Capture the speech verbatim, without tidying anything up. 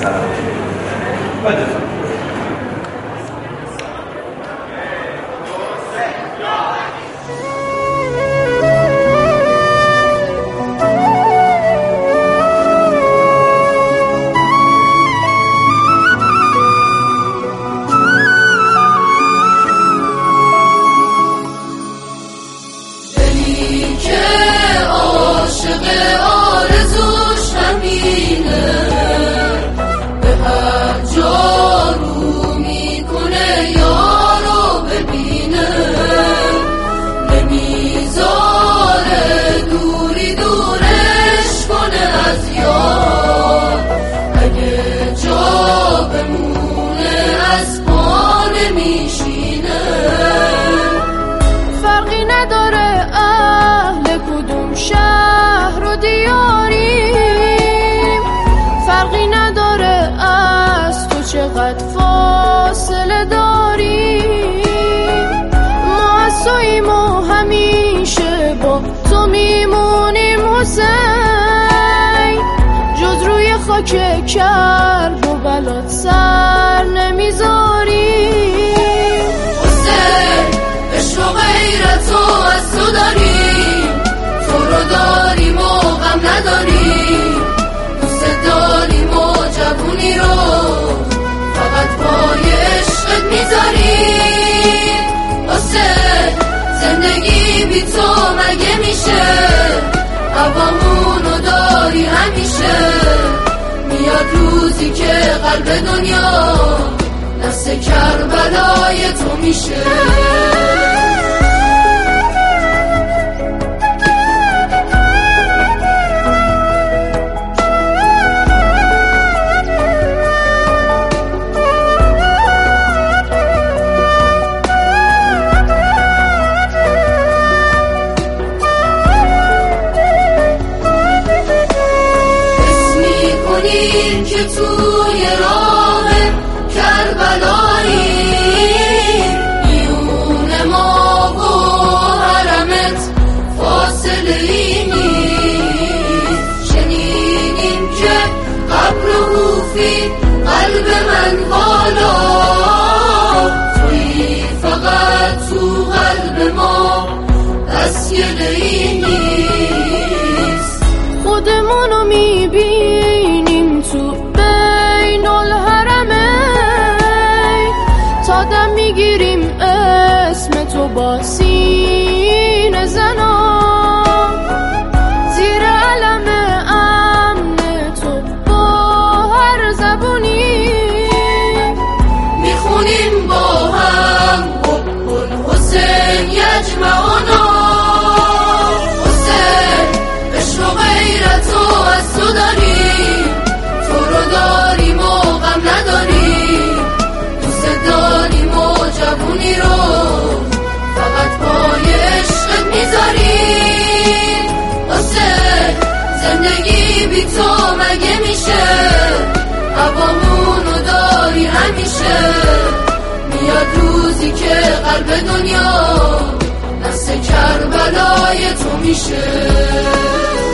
سلام بده. شهر و دیاریم فرقی نداره از تو چقدر فاصله داریم، ما از توییم و همیشه با تو میمونیم حسین، جز روی خاک کرب و بلات سر نمیذاریم. حسین عشق و غیرت و از تو داریم، تو رو داریم و غم نداریم، دوست داریم و جوونی رو فقط پای عشقت میذاریم. حسین زندگی بی تو مگه میشه، هوامونو داری همیشه، میاد روزی که قلب دنیا دست کربلای تو میشه. که توی راه کربلایی میون ما و حرمت فاصله ای نیست، شنیدیم که قبر و حوفی قلب من بالا، توی فقط تو قلب ما دستگله ای نیست. خودمونو میبینیم تو بین الحرمین، تا دم میگیریم اسم تو با سینه زنا، زیر علم امن تو با هر زبونی میخونیم با هم حب الحسین یجمعنا. حسین عشق و غیرت و از تو داریم، تو رو داریم و غم نداریم، دوست داریم و جوونی رو فقط پای عشقت میذاریم. حسین زندگی بی تو مگه میشه، هوامونو داری همیشه، میاد روزی که قلب دنیا دست کربلای تو میشه.